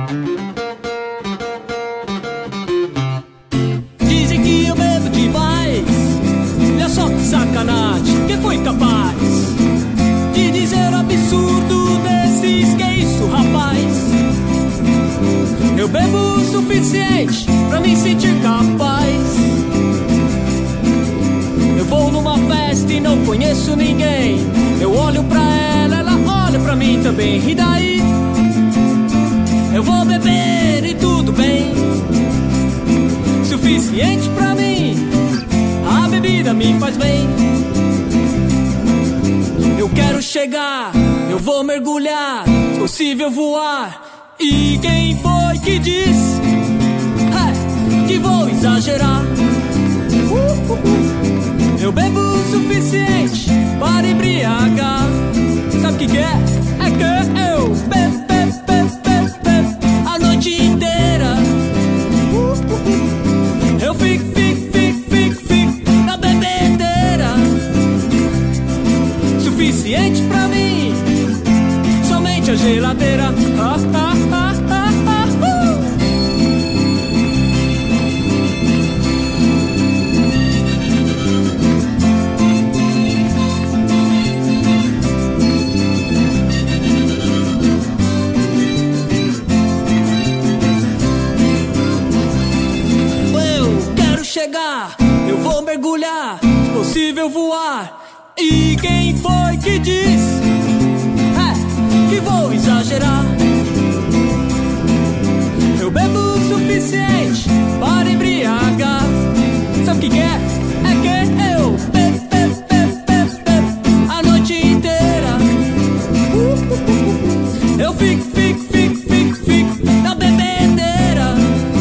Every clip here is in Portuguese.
Dizem que eu bebo demais. Olha só que sacanagem. Quem foi capaz de dizer o absurdo desses? Que é isso, rapaz? Eu bebo o suficiente pra me sentir capaz. Eu vou numa festa e não conheço ninguém. Eu olho pra ela, ela olha pra mim também. E daí? Eu vou beber e tudo bem. Suficiente pra mim. A bebida me faz bem. Eu quero chegar, eu vou mergulhar, se possível voar. E quem foi que disse que vou exagerar? Eu bebo o suficiente para embriagar. Sabe o que é? É que eu bebo a noite inteira. Eu fico na bebedeira. Suficiente pra mim, somente a geladeira. Eu vou mergulhar, se possível voar. E quem foi que disse que vou exagerar? Eu bebo o suficiente para embriagar. Sabe o que é? É que eu bebo a noite inteira. Eu fico na bebedeira.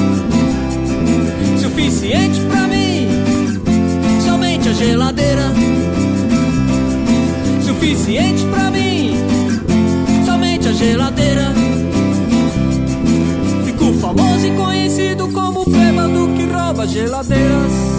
Suficiente pra mim, somente a geladeira. Suficiente pra mim, somente a geladeira. Fico famoso e conhecido como o bêbado que rouba geladeiras.